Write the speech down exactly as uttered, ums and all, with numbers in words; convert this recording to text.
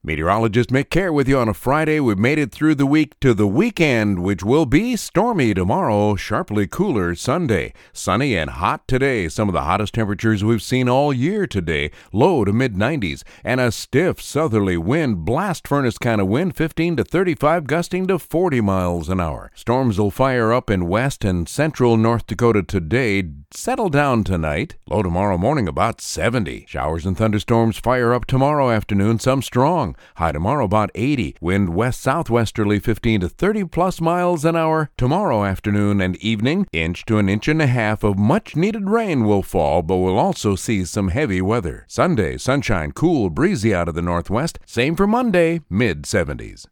Meteorologist Mick Kerr with you on a Friday. We've made it through the week to the weekend, which will be stormy tomorrow, sharply cooler Sunday. Sunny and hot today. Some of the hottest temperatures we've seen all year today. Low to mid nineties. And a stiff southerly wind, blast furnace kind of wind, fifteen to thirty-five, gusting to forty miles an hour. Storms will fire up in west and central North Dakota today. Settle down tonight. Low tomorrow morning about seventy. Showers and thunderstorms fire up tomorrow afternoon, some strong. High tomorrow about eighty. Wind west-southwesterly fifteen to thirty plus miles an hour. Tomorrow afternoon and evening, inch to an inch and a half of much-needed rain will fall, but we'll also see some heavy weather. Sunday, sunshine, cool, breezy out of the northwest. Same for Monday, mid seventies.